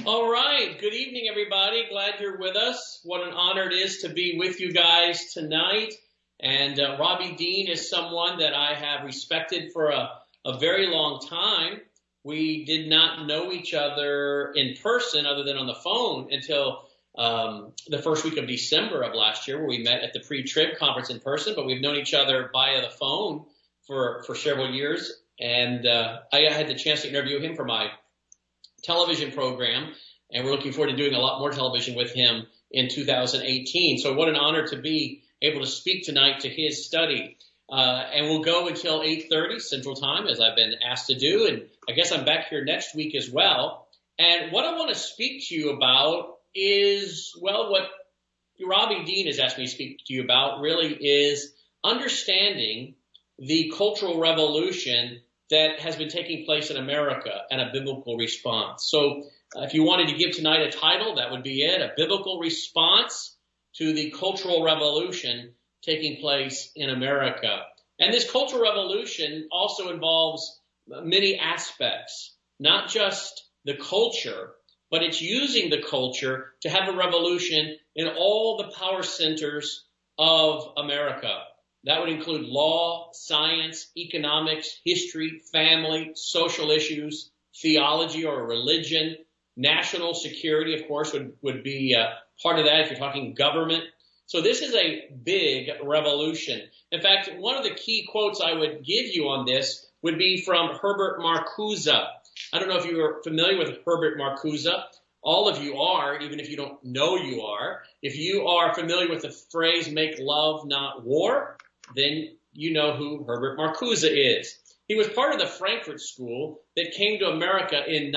All right. Good evening, everybody. Glad you're with us. What an honor it is to be with you guys tonight. And Robbie Dean is someone that I have respected for a very long time. We did not know each other in person other than on the phone until the first week of December of last year, where we met at the pre-trib conference in person. But we've known each other via the phone for several years. And I had the chance to interview him for my television program, and we're looking forward to doing a lot more television with him in 2018. So what an honor to be able to speak tonight to his study. And we'll go until 8:30 Central Time, as I've been asked to do, and I guess I'm back here next week as well. And what I want to speak to you about is, well, what Robbie Dean has asked me to speak to you about really is understanding the cultural revolution that has been taking place in America and a biblical response. So if you wanted to give tonight a title, that would be it, a biblical response to the cultural revolution taking place in America. And this cultural revolution also involves many aspects, not just the culture, but it's using the culture to have a revolution in all the power centers of America. That would include law, science, economics, history, family, social issues, theology or religion, national security, of course, would be part of that if you're talking government. So this is a big revolution. In fact, one of the key quotes I would give you on this would be from Herbert Marcuse. I don't know if you are familiar with Herbert Marcuse. All of you are, even if you don't know you are. If you are familiar with the phrase, make love, not war, then you know who Herbert Marcuse is. He was part of the Frankfurt School that came to America in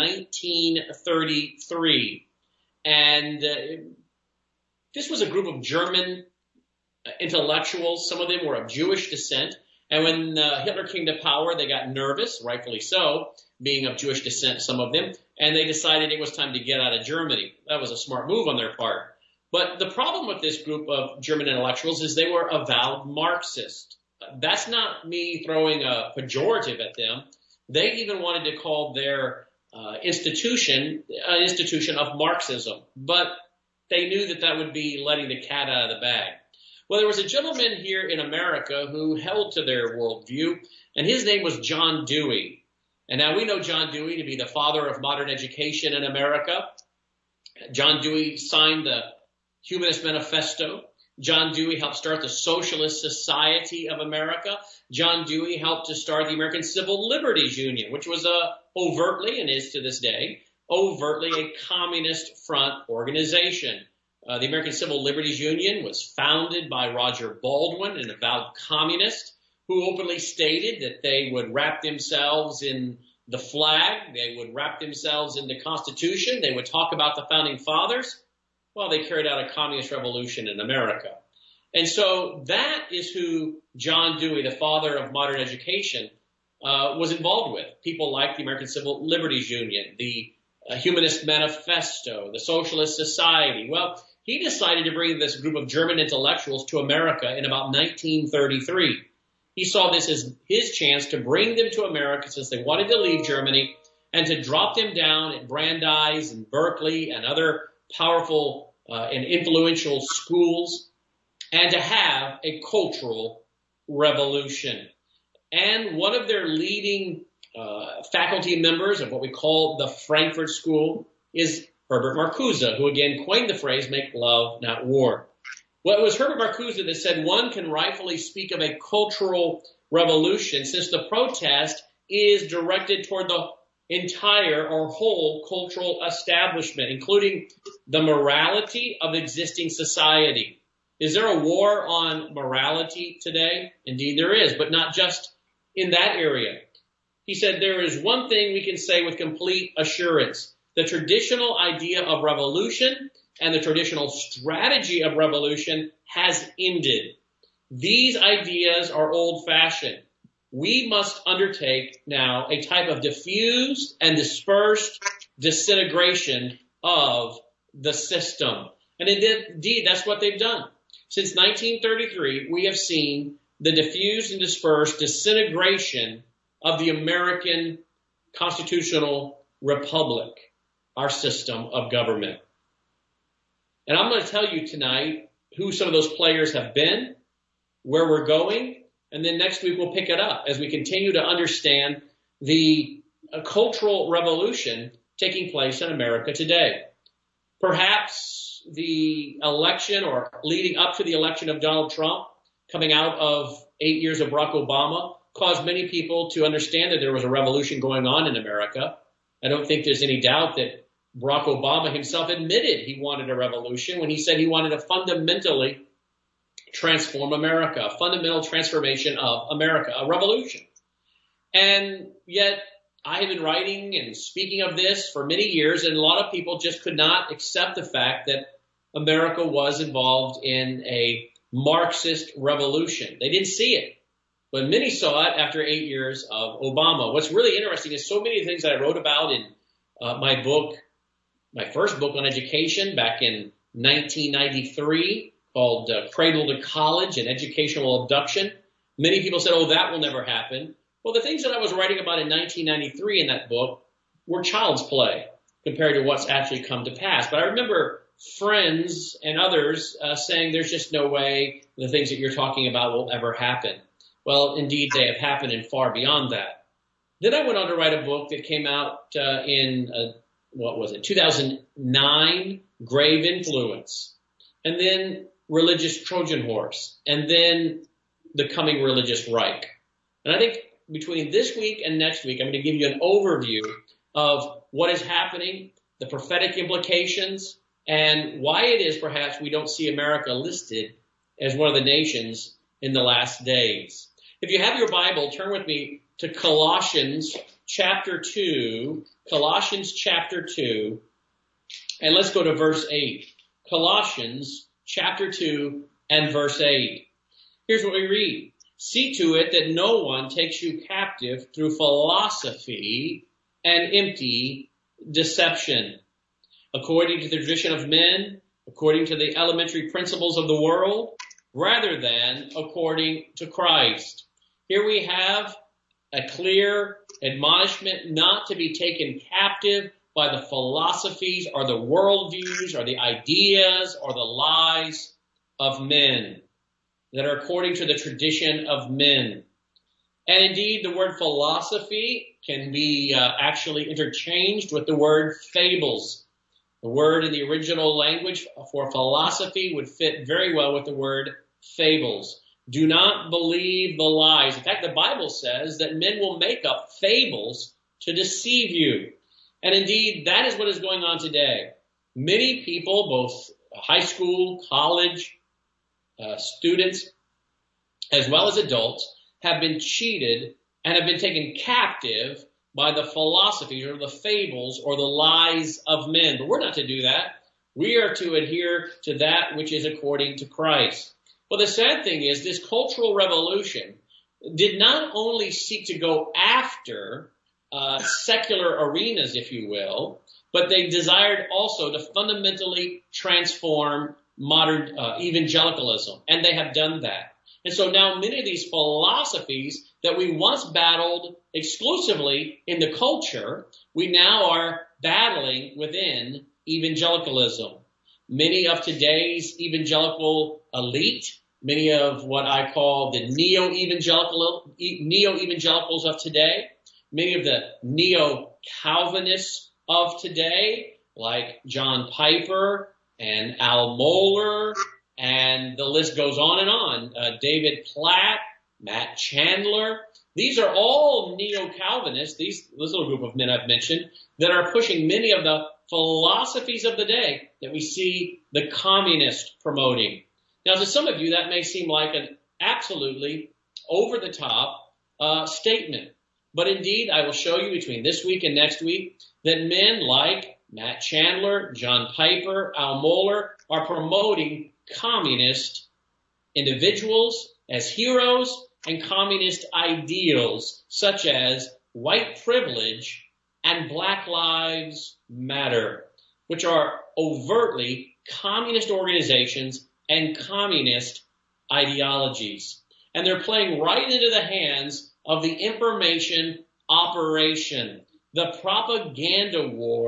1933. And this was a group of German intellectuals. Some of them were of Jewish descent. And when Hitler came to power, they got nervous, rightfully so, being of Jewish descent, some of them. And they decided it was time to get out of Germany. That was a smart move on their part. But the problem with this group of German intellectuals is they were avowed Marxist. That's not me throwing a pejorative at them. They even wanted to call their institution an institution of Marxism. But they knew that that would be letting the cat out of the bag. Well, there was a gentleman here in America who held to their worldview, and his name was John Dewey. And now we know John Dewey to be the father of modern education in America. John Dewey signed the Humanist Manifesto. John Dewey helped start the Socialist Society of America. John Dewey helped to start the American Civil Liberties Union, which was overtly, and is to this day, overtly a communist front organization. The American Civil Liberties Union was founded by Roger Baldwin, an avowed communist, who openly stated that they would wrap themselves in the flag, they would wrap themselves in the Constitution, they would talk about the Founding Fathers. Well, they carried out a communist revolution in America. And so that is who John Dewey, the father of modern education, was involved with. People like the American Civil Liberties Union, the Humanist Manifesto, the Socialist Society. Well, he decided to bring this group of German intellectuals to America in about 1933. He saw this as his chance to bring them to America since they wanted to leave Germany and to drop them down at Brandeis and Berkeley and other powerful and influential schools, and to have a cultural revolution. And one of their leading faculty members of what we call the Frankfurt School is Herbert Marcuse, who again coined the phrase, make love, not war. Well, it was Herbert Marcuse that said one can rightfully speak of a cultural revolution since the protest is directed toward the entire or whole cultural establishment, including the morality of existing society. Is there a war on morality today? Indeed there is, but not just in that area. He said there is one thing we can say with complete assurance. The traditional idea of revolution and the traditional strategy of revolution has ended. These ideas are old-fashioned. We must undertake now a type of diffused and dispersed disintegration of the system. And indeed, that's what they've done. Since 1933, we have seen the diffused and dispersed disintegration of the American constitutional republic. our system of government. And I'm going to tell you tonight who some of those players have been, where we're going, and then next week we'll pick it up as we continue to understand the cultural revolution taking place in America today. Perhaps the election or leading up to the election of Donald Trump, coming out of 8 years of Barack Obama, caused many people to understand that there was a revolution going on in America. I don't think there's any doubt that Barack Obama himself admitted he wanted a revolution when he said he wanted to fundamentally transform America, a fundamental transformation of America, a revolution. And yet I have been writing and speaking of this for many years, and a lot of people just could not accept the fact that America was involved in a Marxist revolution. They didn't see it, but many saw it after 8 years of Obama. What's really interesting is so many things that I wrote about in my book, my first book on education back in 1993, called Cradle to College, an Educational Abduction. Many people said, oh, that will never happen. Well, the things that I was writing about in 1993 in that book were child's play compared to what's actually come to pass. But I remember friends and others saying there's just no way the things that you're talking about will ever happen. Well, indeed, they have happened and far beyond that. Then I went on to write a book that came out in 2009, Grave Influence, and then Religious Trojan Horse, and then The Coming Religious Reich. And I think between this week and next week, I'm going to give you an overview of what is happening, the prophetic implications, and why it is perhaps we don't see America listed as one of the nations in the last days. If you have your Bible, turn with me to Colossians chapter 2, and let's go to verse 8. Colossians chapter 2 and verse 8. Here's what we read. See to it that no one takes you captive through philosophy and empty deception, according to the tradition of men, according to the elementary principles of the world, rather than according to Christ. Here we have a clear admonishment not to be taken captive by the philosophies or the worldviews or the ideas or the lies of men that are according to the tradition of men. And indeed, the word philosophy can be actually interchanged with the word fables. The word in the original language for philosophy would fit very well with the word fables. Do not believe the lies. In fact, the Bible says that men will make up fables to deceive you. And indeed, that is what is going on today. Many people, both high school, college, students, as well as adults, have been cheated and have been taken captive by the philosophies or the fables or the lies of men. But we're not to do that. We are to adhere to that which is according to Christ. Well, the sad thing is this cultural revolution did not only seek to go after secular arenas, if you will, but they desired also to fundamentally transform modern evangelicalism, and they have done that. And so now many of these philosophies that we once battled exclusively in the culture, we now are battling within evangelicalism. Many of today's evangelical elite, many of what I call the neo-evangelicals of today, many of the neo-Calvinists of today, like John Piper and Al Mohler, and the list goes on and on. David Platt, Matt Chandler. These are all neo-Calvinists, this little group of men I've mentioned, that are pushing many of the philosophies of the day that we see the communists promoting. Now, to some of you, that may seem like an absolutely over-the-top statement. But indeed, I will show you between this week and next week that men like Matt Chandler, John Piper, Al Mohler are promoting communist individuals as heroes and communist ideals such as white privilege and Black Lives Matter, which are overtly communist organizations and communist ideologies. And they're playing right into the hands of the information operation, the propaganda war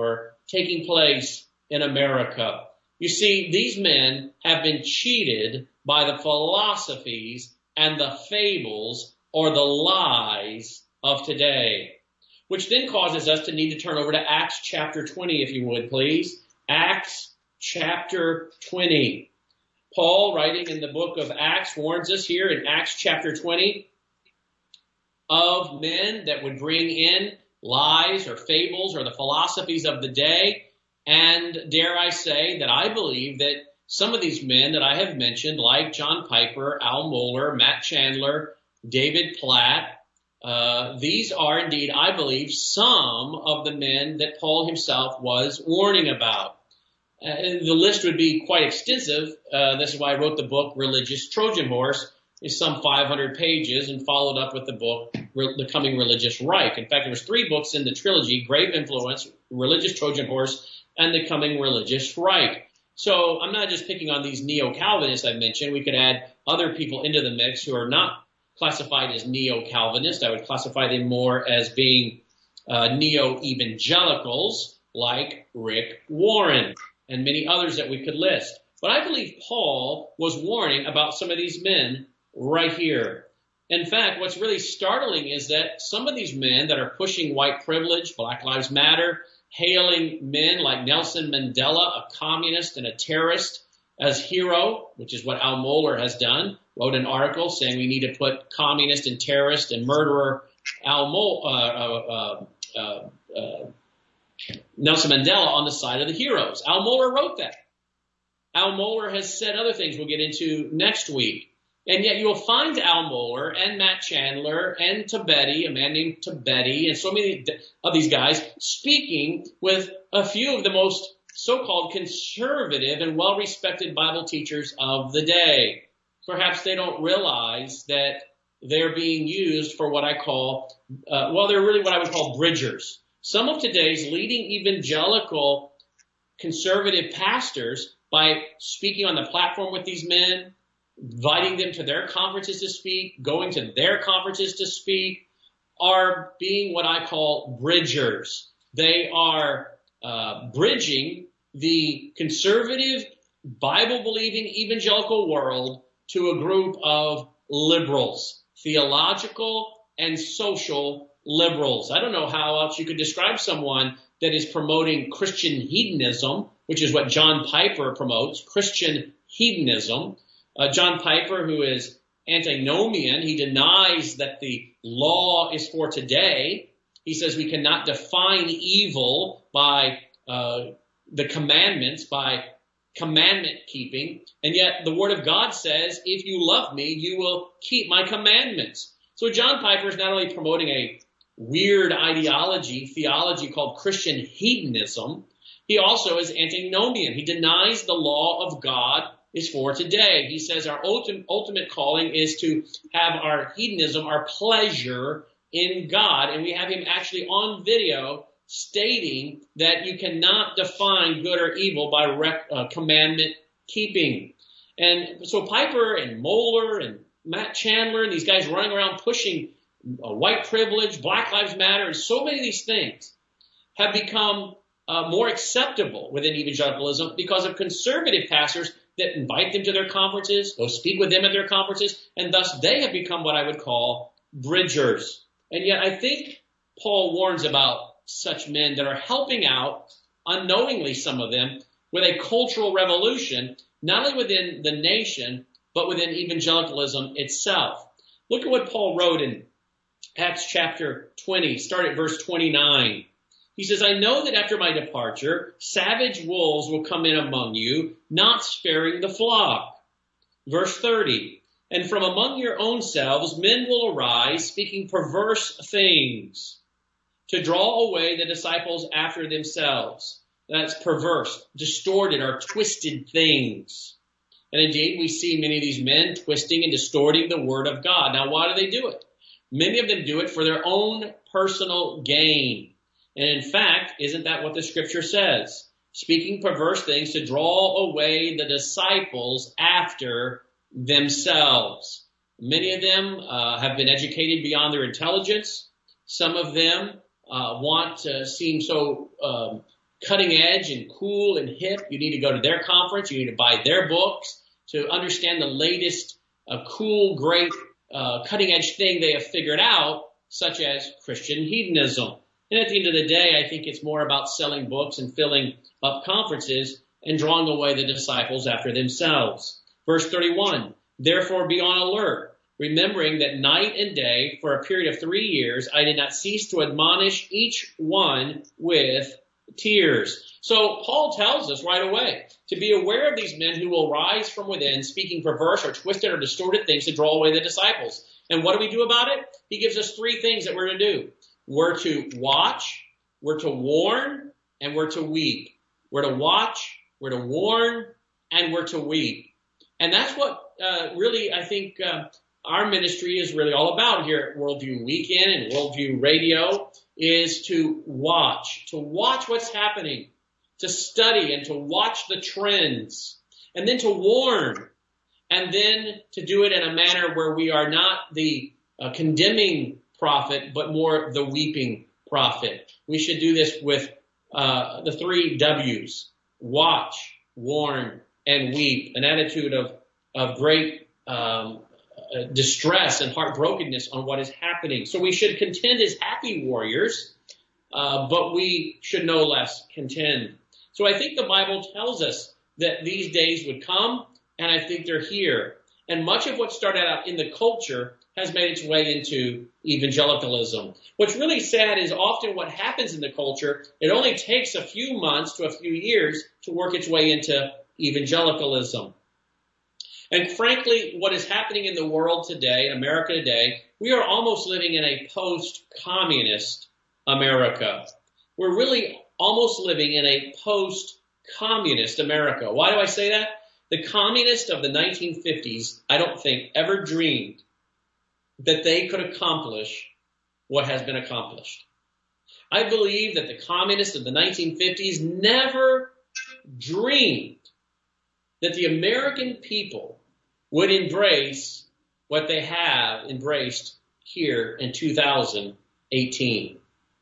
taking place in America. You see, these men have been cheated by the philosophies and the fables or the lies of today, which then causes us to need to turn over to Acts chapter 20, if you would, please. Acts chapter 20. Paul, writing in the book of Acts, warns us here in Acts chapter 20 of men that would bring in lies or fables or the philosophies of the day. And dare I say that I believe that some of these men that I have mentioned, like John Piper, Al Mohler, Matt Chandler, David Platt, these are indeed, I believe, some of the men that Paul himself was warning about. The list would be quite extensive. This is why I wrote the book, Religious Trojan Horse. It's some 500 pages and followed up with the book, The Coming Religious Reich. In fact, there was 3 books in the trilogy, Grave Influence, Religious Trojan Horse, and The Coming Religious Reich. So I'm not just picking on these neo-Calvinists I mentioned. We could add other people into the mix who are not classified as neo-Calvinists. I would classify them more as being neo-evangelicals like Rick Warren and many others that we could list. But I believe Paul was warning about some of these men right here. In fact, what's really startling is that some of these men that are pushing white privilege, Black Lives Matter, hailing men like Nelson Mandela, a communist and a terrorist, as hero, which is what Al Mohler has done, wrote an article saying we need to put communist and terrorist and murderer Nelson Mandela on the side of the heroes. Al Mohler wrote that. Al Mohler has said other things we'll get into next week. And yet you'll find Al Mohler and Matt Chandler and Tabeti, a man named Tabeti, and so many of these guys speaking with a few of the most so-called conservative and well-respected Bible teachers of the day. Perhaps they don't realize that they're being used for what I call, they're really what I would call bridgers. Some of today's leading evangelical conservative pastors, by speaking on the platform with these men, inviting them to their conferences to speak, going to their conferences to speak, are being what I call bridgers. They are bridging the conservative, Bible-believing evangelical world to a group of liberals, theological and social liberals. I don't know how else you could describe someone that is promoting Christian hedonism, which is what John Piper promotes, Christian hedonism. John Piper, who is antinomian, he denies that the law is for today. He says we cannot define evil by the commandments, by commandment keeping. And yet the Word of God says, if you love me, you will keep my commandments. So John Piper is not only promoting a weird theology called Christian hedonism, he also is antinomian. He denies the law of God is for today. He says our ultimate calling is to have our hedonism, our pleasure in God. And we have him actually on video stating that you cannot define good or evil by commandment keeping. And so Piper and Mohler and Matt Chandler and these guys running around pushing white privilege, Black Lives Matter, and so many of these things have become more acceptable within evangelicalism because of conservative pastors that invite them to their conferences, go speak with them at their conferences, and thus they have become what I would call bridgers. And yet I think Paul warns about such men that are helping out, unknowingly some of them, with a cultural revolution, not only within the nation, but within evangelicalism itself. Look at what Paul wrote in Acts chapter 20, start at verse 29. He says, I know that after my departure, savage wolves will come in among you, not sparing the flock. Verse 30, and from among your own selves men will arise, speaking perverse things, to draw away the disciples after themselves. That's perverse, distorted, or twisted things. And indeed, we see many of these men twisting and distorting the word of God. Now, why do they do it? Many of them do it for their own personal gain. And in fact, isn't that what the scripture says? Speaking perverse things to draw away the disciples after themselves. Many of them have been educated beyond their intelligence. Some of them want to seem so cutting edge and cool and hip, you need to go to their conference. You need to buy their books to understand the latest cool, great, cutting edge thing they have figured out, such as Christian hedonism. And at the end of the day, I think it's more about selling books and filling up conferences and drawing away the disciples after themselves. Verse 31, therefore be on alert, remembering that night and day for a period of 3 years, I did not cease to admonish each one with tears. So Paul tells us right away to be aware of these men who will rise from within, speaking perverse or twisted or distorted things to draw away the disciples. And what do we do about it? He gives us 3 things that we're to do. We're to watch, we're to warn, and we're to weep. We're to watch, we're to warn, and we're to weep. And that's what really I think our ministry is really all about here at Worldview Weekend and Worldview Radio, is to watch what's happening, to study and to watch the trends, and then to warn, and then to do it in a manner where we are not the condemning prophet, but more the weeping prophet. We should do this with the 3 W's: watch, warn, and weep, an attitude of great distress and heartbrokenness on what is happening. So we should contend as happy warriors, but we should no less contend. So I think the Bible tells us that these days would come, and I think they're here. And much of what started out in the culture has made its way into evangelicalism. What's really sad is often what happens in the culture, it only takes a few months to a few years to work its way into evangelicalism. And frankly, what is happening in the world today, in America today, we are almost living in a post-communist America. We're really almost living in a post-communist America. Why do I say that? The communists of the 1950s, I don't think, ever dreamed that they could accomplish what has been accomplished. I believe that the communists of the 1950s never dreamed that the American people would embrace what they have embraced here in 2018.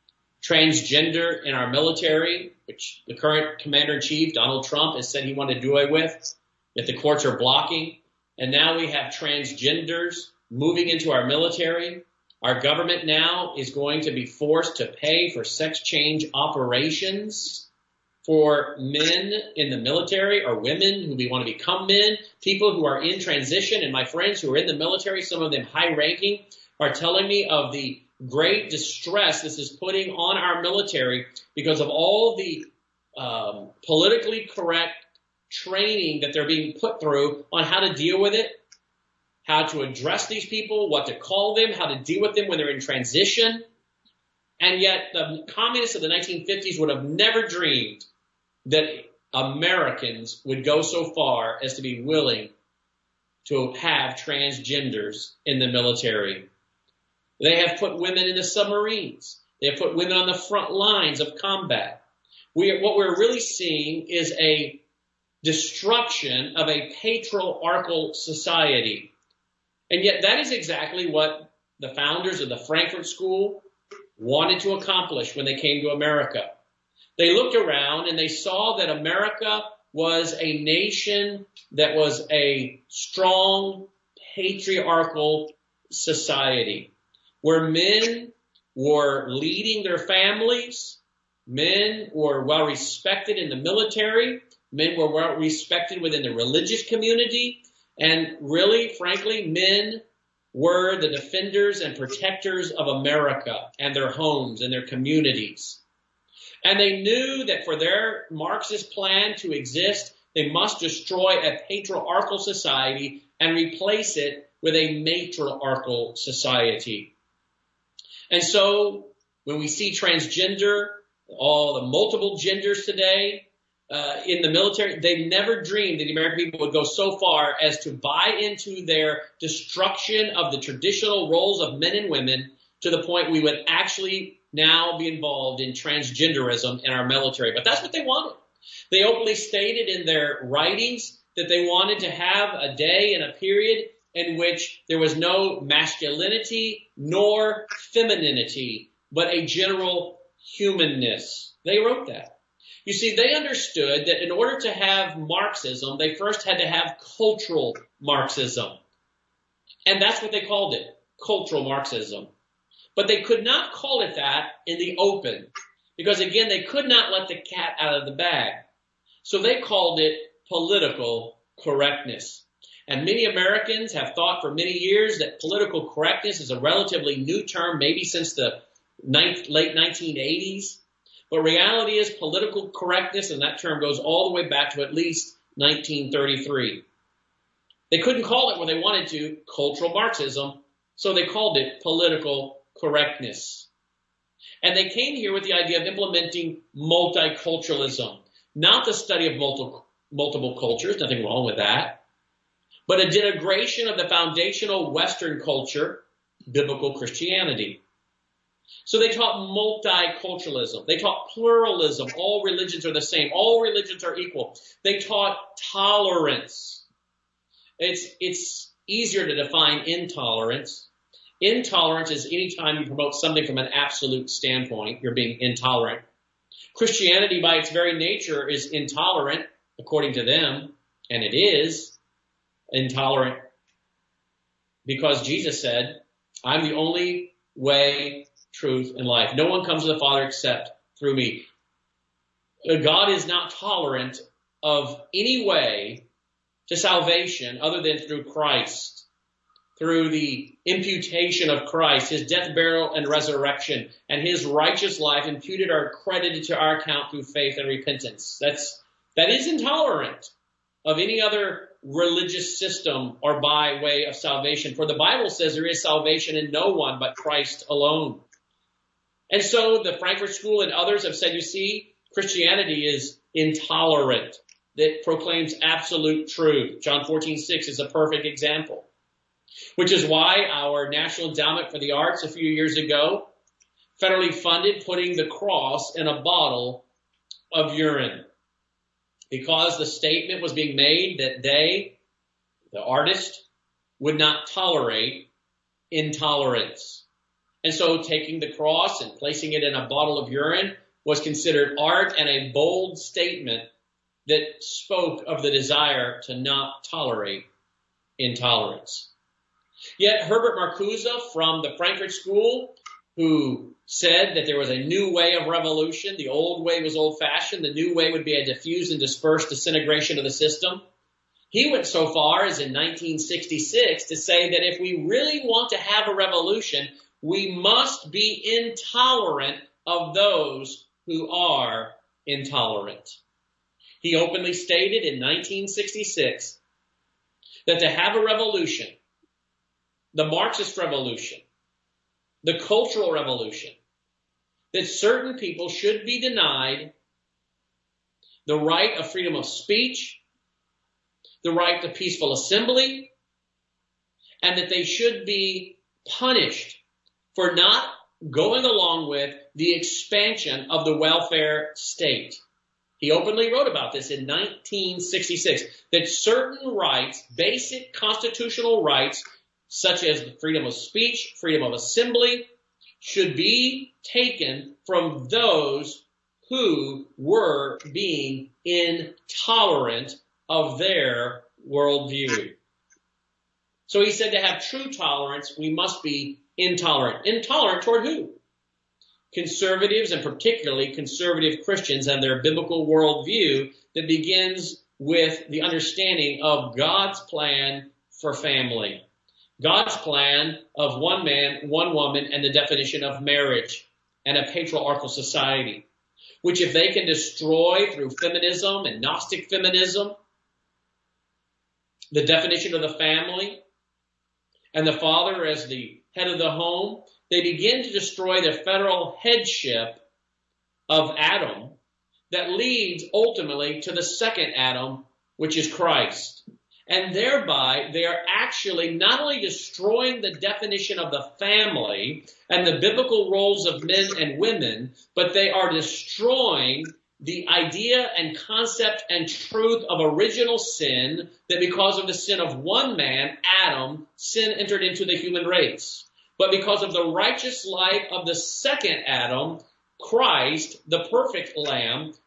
Transgender in our military, which the current commander-in-chief, Donald Trump, has said he wanted to do away with, that the courts are blocking. And now we have transgenders moving into our military. Our government now is going to be forced to pay for sex change operations for men in the military, or women who want to become men, people who are in transition. And my friends who are in the military, some of them high-ranking, are telling me of the great distress this is putting on our military because of all the politically correct training that they're being put through on how to deal with it, how to address these people, what to call them, how to deal with them when they're in transition. And yet the communists of the 1950s would have never dreamed that Americans would go so far as to be willing to have transgenders in the military. They have put women in the submarines. They have put women on the front lines of combat. What we're really seeing is a destruction of a patriarchal society. And yet that is exactly what the founders of the Frankfurt School wanted to accomplish when they came to America. They looked around and they saw that America was a nation that was a strong patriarchal society where men were leading their families, men were well respected in the military, men were well respected within the religious community, and really, frankly, men were the defenders and protectors of America and their homes and their communities. And they knew that for their Marxist plan to exist, they must destroy a patriarchal society and replace it with a matriarchal society. And so when we see transgender, all the multiple genders today in the military, they never dreamed that the American people would go so far as to buy into their destruction of the traditional roles of men and women to the point we would actually now be involved in transgenderism in our military. But that's what they wanted. They openly stated in their writings that they wanted to have a day and a period in which there was no masculinity nor femininity, but a general humanness. They wrote that. You see, they understood that in order to have Marxism, they first had to have cultural Marxism. And that's what they called it, cultural Marxism. But they could not call it that in the open, because again, they could not let the cat out of the bag. So they called it political correctness. And many Americans have thought for many years that political correctness is a relatively new term, maybe since the late 1980s. But reality is political correctness, and that term goes all the way back to at least 1933. They couldn't call it what they wanted to, cultural Marxism, so they called it political correctness. And they came here with the idea of implementing multiculturalism, not the study of multiple cultures, nothing wrong with that, but a denigration of the foundational Western culture, biblical Christianity. So they taught multiculturalism. They taught pluralism. All religions are the same. All religions are equal. They taught tolerance. It's easier to define intolerance. Intolerance is any time you promote something from an absolute standpoint, you're being intolerant. Christianity, by its very nature, is intolerant, according to them, and it is intolerant because Jesus said, I'm the only way, truth, and life. No one comes to the Father except through me. God is not tolerant of any way to salvation other than through Christ, through the imputation of Christ, his death, burial, and resurrection, and his righteous life imputed or credited to our account through faith and repentance. That is intolerant of any other religious system or by way of salvation. For the Bible says there is salvation in no one but Christ alone. And so the Frankfurt School and others have said, you see, Christianity is intolerant. That proclaims absolute truth. John 14:6 is a perfect example. Which is why our National Endowment for the Arts a few years ago federally funded putting the cross in a bottle of urine. Because the statement was being made that they, the artist, would not tolerate intolerance. And so taking the cross and placing it in a bottle of urine was considered art and a bold statement that spoke of the desire to not tolerate intolerance. Yet Herbert Marcuse from the Frankfurt School, who said that there was a new way of revolution, the old way was old-fashioned, the new way would be a diffused and dispersed disintegration of the system, he went so far as in 1966 to say that if we really want to have a revolution, we must be intolerant of those who are intolerant. He openly stated in 1966 that to have a revolution, the Marxist revolution, the cultural revolution, that certain people should be denied the right of freedom of speech, the right to peaceful assembly, and that they should be punished for not going along with the expansion of the welfare state. He openly wrote about this in 1966, that certain rights, basic constitutional rights, such as freedom of speech, freedom of assembly, should be taken from those who were being intolerant of their worldview. So he said to have true tolerance, we must be intolerant. Intolerant toward who? Conservatives, and particularly conservative Christians and their biblical worldview that begins with the understanding of God's plan for family. God's plan of one man, one woman, and the definition of marriage and a patriarchal society, which if they can destroy through feminism and Gnostic feminism, the definition of the family and the father as the head of the home, they begin to destroy the federal headship of Adam that leads ultimately to the second Adam, which is Christ. And thereby, they are actually not only destroying the definition of the family and the biblical roles of men and women, but they are destroying the idea and concept and truth of original sin, that because of the sin of one man, Adam, sin entered into the human race. But because of the righteous life of the second Adam, Christ, the perfect Lamb,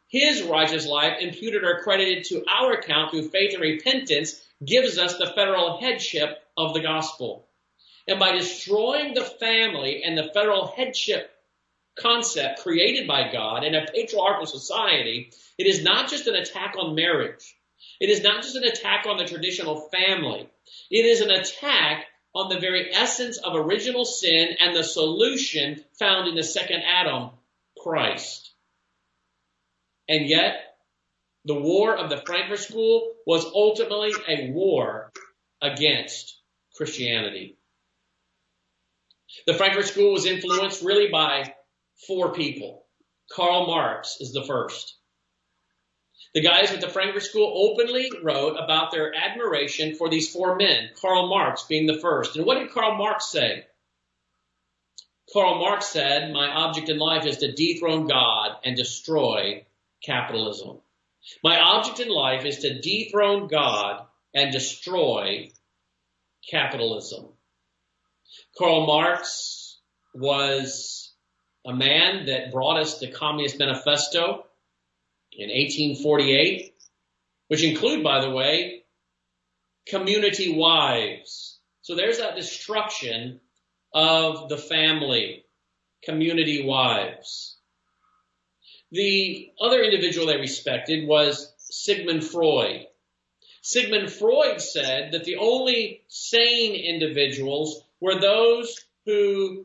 his righteous life, imputed or credited to our account through faith and repentance, gives us the federal headship of the gospel. And by destroying the family and the federal headship concept created by God in a patriarchal society, it is not just an attack on marriage. It is not just an attack on the traditional family. It is an attack on the very essence of original sin and the solution found in the second Adam, Christ. And yet, the war of the Frankfurt School was ultimately a war against Christianity. The Frankfurt School was influenced really by four people. Karl Marx is the first. The guys at the Frankfurt School openly wrote about their admiration for these four men, Karl Marx being the first. And what did Karl Marx say? Karl Marx said, "My object in life is to dethrone God and destroy capitalism." My object in life is to dethrone God and destroy capitalism. Karl Marx was a man that brought us the Communist Manifesto in 1848, which include, by the way, community wives. So there's that destruction of the family, community wives. The other individual they respected was Sigmund Freud. Sigmund Freud said that the only sane individuals were those who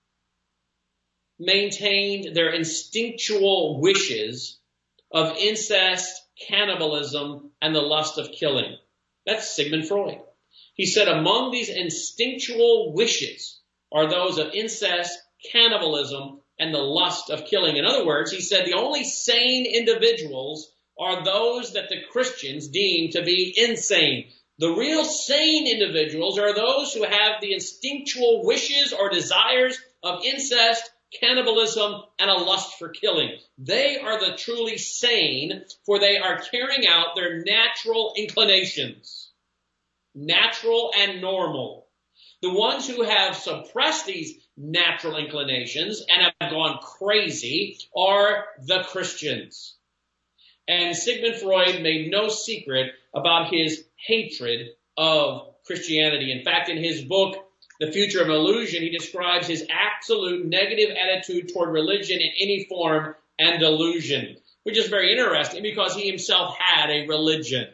maintained their instinctual wishes of incest, cannibalism, and the lust of killing. That's Sigmund Freud. He said among these instinctual wishes are those of incest, cannibalism, and the lust of killing. In other words, he said the only sane individuals are those that the Christians deem to be insane. The real sane individuals are those who have the instinctual wishes or desires of incest, cannibalism, and a lust for killing. They are the truly sane, for they are carrying out their natural inclinations. Natural and normal. The ones who have suppressed these natural inclinations and have gone crazy are the Christians. And Sigmund Freud made no secret about his hatred of Christianity. In fact, in his book, The Future of Illusion, he describes his absolute negative attitude toward religion in any form and delusion, which is very interesting because he himself had a religion.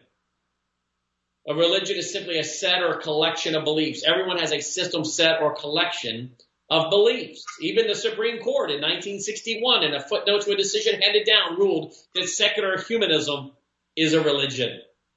A religion is simply a set or collection of beliefs. Everyone has a system, set, or collection of beliefs. Even the Supreme Court in 1961, in a footnote to a decision handed down, ruled that secular humanism is a religion.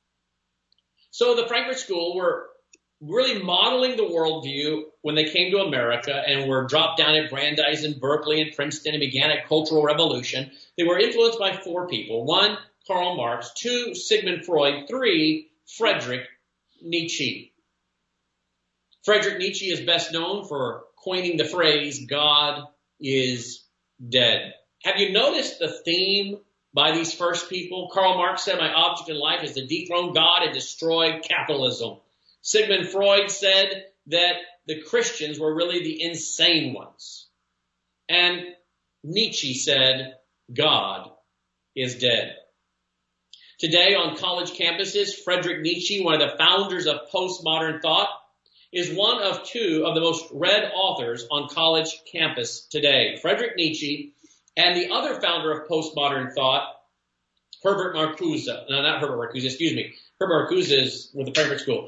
So the Frankfurt School were really modeling the worldview when they came to America and were dropped down at Brandeis and Berkeley and Princeton and began a cultural revolution. They were influenced by four people. One, Karl Marx. Two, Sigmund Freud. Three, Friedrich Nietzsche. Friedrich Nietzsche is best known for coining the phrase, God is dead. Have you noticed the theme by these first people? Karl Marx said, my object in life is to dethrone God and destroy capitalism. Sigmund Freud said that the Christians were really the insane ones. And Nietzsche said, God is dead. Today on college campuses, Friedrich Nietzsche, one of the founders of postmodern thought, is one of two of the most read authors on college campus today. Friedrich Nietzsche and the other founder of postmodern thought, Herbert Marcuse. No, not Herbert Marcuse, excuse me. Herbert Marcuse is with the Frankfurt School.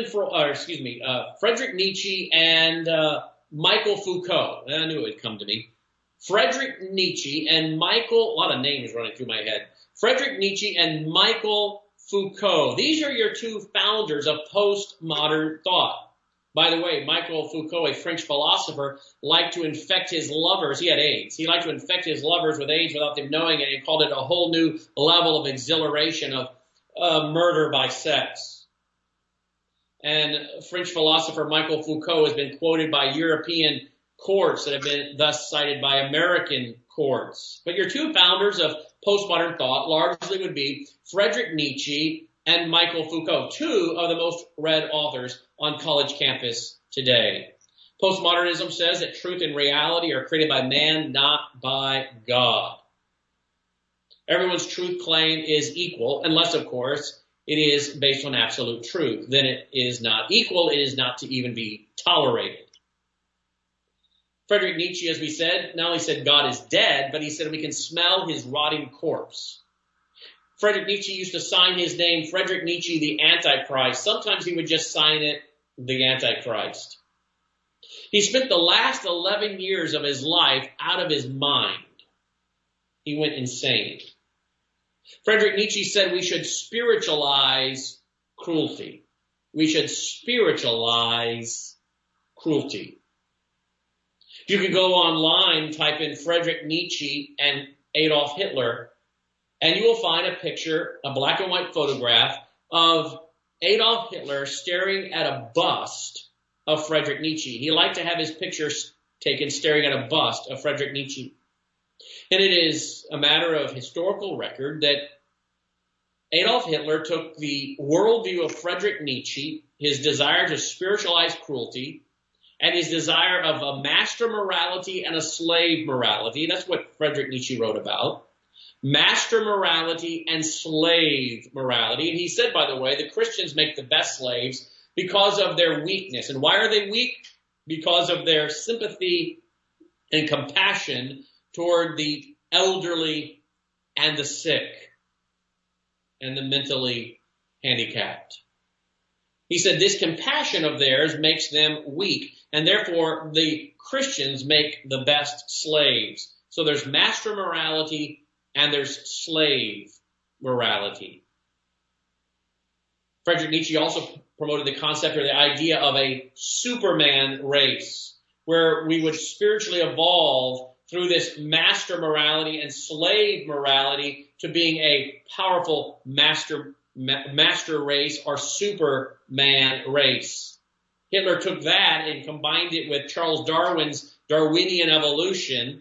Friedrich Nietzsche and Michael Foucault. I knew it would come to me. Friedrich Nietzsche and Michael, a lot of names running through my head. Friedrich Nietzsche and Michael Foucault. These are your two founders of postmodern thought. By the way, Michael Foucault, a French philosopher, liked to infect his lovers. He had AIDS. He liked to infect his lovers with AIDS without them knowing it. He called it a whole new level of exhilaration of murder by sex. And French philosopher Michael Foucault has been quoted by European courts that have been thus cited by American courts. But your two founders of postmodern thought largely would be Friedrich Nietzsche and Michael Foucault, two of the most read authors on college campus today. Postmodernism says that truth and reality are created by man, not by God. Everyone's truth claim is equal, unless, of course, it is based on absolute truth. Then it is not equal. It is not to even be tolerated. Friedrich Nietzsche, as we said, not only said God is dead, but he said we can smell his rotting corpse. Friedrich Nietzsche used to sign his name, Friedrich Nietzsche, the Antichrist. Sometimes he would just sign it, the Antichrist. He spent the last 11 years of his life out of his mind. He went insane. Friedrich Nietzsche said we should spiritualize cruelty. We should spiritualize cruelty. You can go online, type in Friedrich Nietzsche and Adolf Hitler, and you will find a picture, a black and white photograph of Adolf Hitler staring at a bust of Friedrich Nietzsche. He liked to have his pictures taken staring at a bust of Friedrich Nietzsche. And it is a matter of historical record that Adolf Hitler took the worldview of Friedrich Nietzsche, his desire to spiritualize cruelty, and his desire of a master morality and a slave morality. That's what Friedrich Nietzsche wrote about. Master morality and slave morality. And he said, by the way, the Christians make the best slaves because of their weakness. And why are they weak? Because of their sympathy and compassion toward the elderly and the sick and the mentally handicapped. He said this compassion of theirs makes them weak, and therefore the Christians make the best slaves. So there's master morality and there's slave morality. Friedrich Nietzsche also promoted the concept or the idea of a Superman race, where we would spiritually evolve through this master morality and slave morality to being a powerful master race or Superman race. Hitler took that and combined it with Charles Darwin's Darwinian evolution.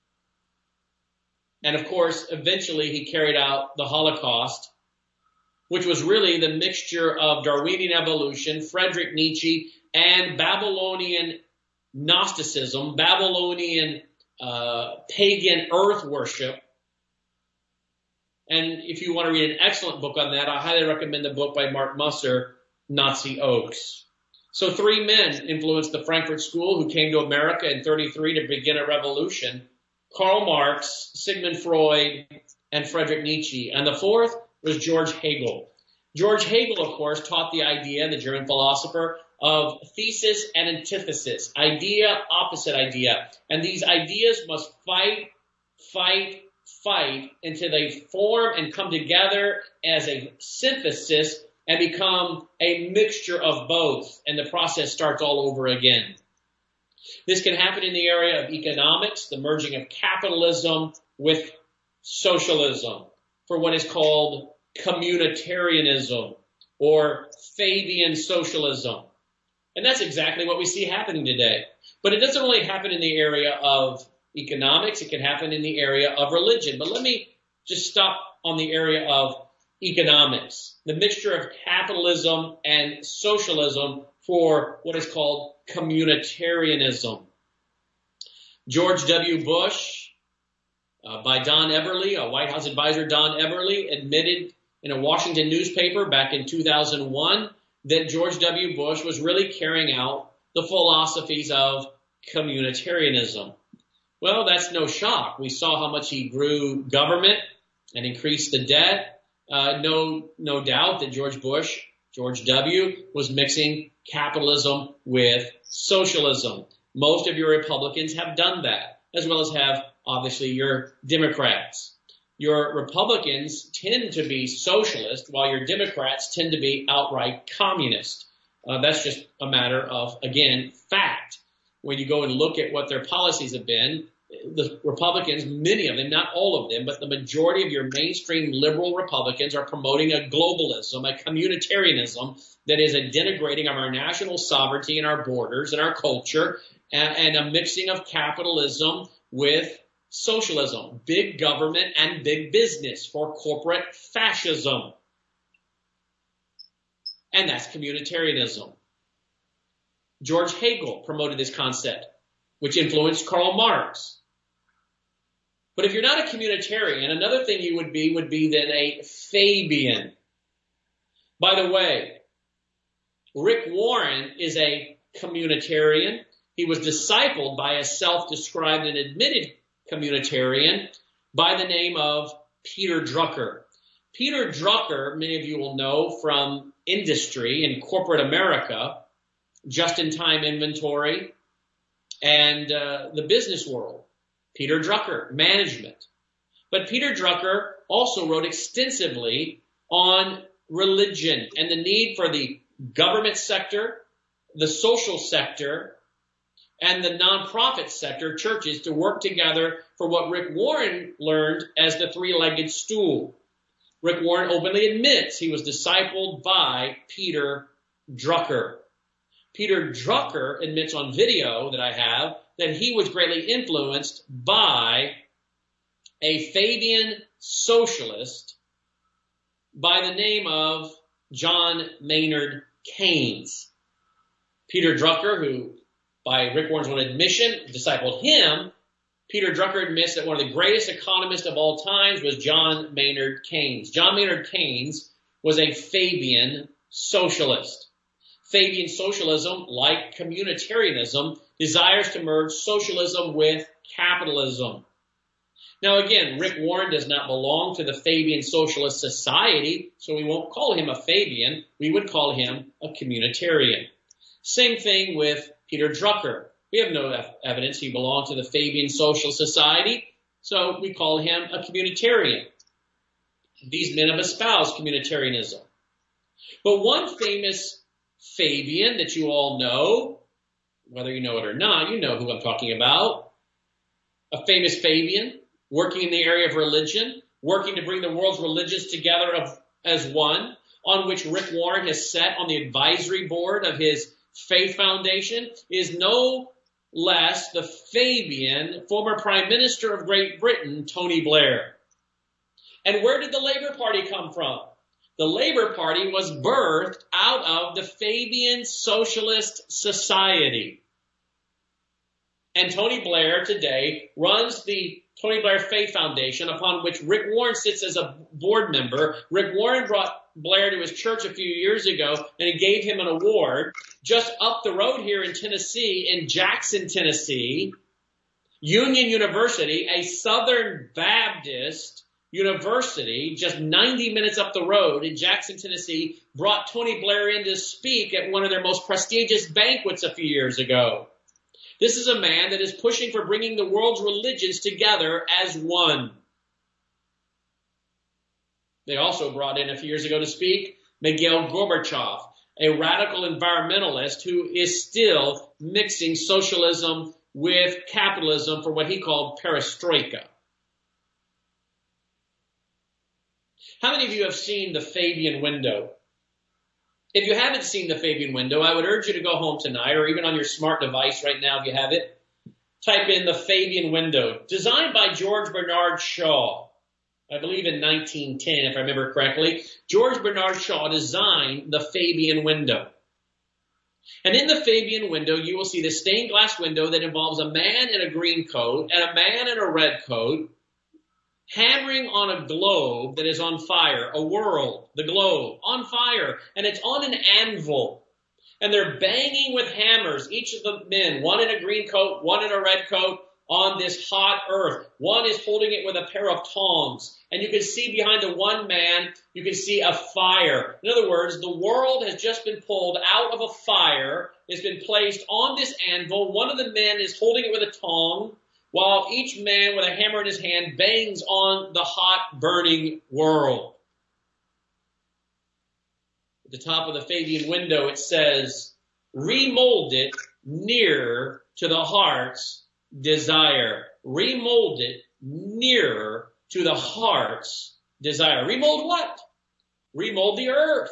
And of course, eventually he carried out the Holocaust, which was really the mixture of Darwinian evolution, Friedrich Nietzsche, and Babylonian Gnosticism, Babylonian pagan earth worship. And if you want to read an excellent book on that, I highly recommend the book by Mark Musser, Nazi Oaks. So 3 men influenced the Frankfurt School who came to America in 1933 to begin a revolution: Karl Marx, Sigmund Freud, and Friedrich Nietzsche. And the 4th was George Hegel. George Hegel, of course, taught the idea, the German philosopher, of thesis and antithesis, idea, opposite idea. And these ideas must fight until they form and come together as a synthesis and become a mixture of both. And the process starts all over again. This can happen in the area of economics, the merging of capitalism with socialism, for what is called communitarianism or Fabian socialism. And that's exactly what we see happening today. But it doesn't only happen in the area of economics. It can happen in the area of religion. But let me just stop on the area of economics, the mixture of capitalism and socialism for what is called communitarianism. George W. Bush, by Don Everly, a White House advisor, Don Everly, admitted in a Washington newspaper back in 2001 that George W. Bush was really carrying out the philosophies of communitarianism. Well, that's no shock. We saw how much he grew government and increased the debt. No doubt that George W., was mixing capitalism with socialism. Most of your Republicans have done that, as well as have, obviously, your Democrats. Your Republicans tend to be socialist, while your Democrats tend to be outright communist. That's just a matter of, again, fact. When you go and look at what their policies have been, the Republicans, many of them, not all of them, but the majority of your mainstream liberal Republicans are promoting a globalism, a communitarianism that is a denigrating of our national sovereignty and our borders and our culture, and a mixing of capitalism with socialism, big government and big business for corporate fascism. And that's communitarianism. George Hegel promoted this concept, which influenced Karl Marx. But if you're not a communitarian, another thing you would be then a Fabian. By the way, Rick Warren is a communitarian. He was discipled by a self-described and admitted communitarian by the name of Peter Drucker. Peter Drucker, many of you will know from industry in corporate America, just-in-time inventory, and the business world. Peter Drucker, management. But Peter Drucker also wrote extensively on religion and the need for the government sector, the social sector, and the nonprofit sector, churches, to work together for what Rick Warren learned as the three-legged stool. Rick Warren openly admits he was discipled by Peter Drucker. Peter Drucker admits on video that I have that he was greatly influenced by a Fabian socialist by the name of John Maynard Keynes. Peter Drucker, who by Rick Warren's own admission discipled him, Peter Drucker admits that one of the greatest economists of all times was John Maynard Keynes. John Maynard Keynes was a Fabian socialist. Fabian socialism, like communitarianism, desires to merge socialism with capitalism. Now again, Rick Warren does not belong to the Fabian Socialist Society, so we won't call him a Fabian. We would call him a communitarian. Same thing with Peter Drucker. We have no evidence he belonged to the Fabian Socialist Society, so we call him a communitarian. These men have espoused communitarianism. But one famous Fabian that you all know, whether you know it or not, you know who I'm talking about. A famous Fabian working in the area of religion, working to bring the world's religions together as one, on which Rick Warren has sat on the advisory board of his Faith Foundation, is no less the Fabian former Prime Minister of Great Britain, Tony Blair. And where did the Labour Party come from? The Labour Party was birthed out of the Fabian Socialist Society. And Tony Blair today runs the Tony Blair Faith Foundation, upon which Rick Warren sits as a board member. Rick Warren brought Blair to his church a few years ago, and he gave him an award. Just up the road here in Tennessee, in Jackson, Tennessee, Union University, a Southern Baptist university, just 90 minutes up the road in Jackson, Tennessee, brought Tony Blair in to speak at one of their most prestigious banquets a few years ago. This is a man that is pushing for bringing the world's religions together as one. They also brought in a few years ago to speak Mikhail Gorbachev, a radical environmentalist who is still mixing socialism with capitalism for what he called perestroika. How many of you have seen the Fabian window? If you haven't seen the Fabian window, I would urge you to go home tonight, or even on your smart device right now if you have it. Type in the Fabian window, designed by George Bernard Shaw. I believe in 1910, if I remember correctly. George Bernard Shaw designed the Fabian window. And in the Fabian window, you will see the stained glass window that involves a man in a green coat and a man in a red coat hammering on a globe that is on fire, a world, the globe, on fire, and it's on an anvil. And they're banging with hammers, each of the men, one in a green coat, one in a red coat, on this hot earth. One is holding it with a pair of tongs. And you can see behind the one man, you can see a fire. In other words, the world has just been pulled out of a fire. It's been placed on this anvil. One of the men is holding it with a tong, while each man with a hammer in his hand bangs on the hot, burning world. At the top of the Fabian window, it says, remold it nearer to the heart's desire. Remold it nearer to the heart's desire. Remold what? Remold the earth.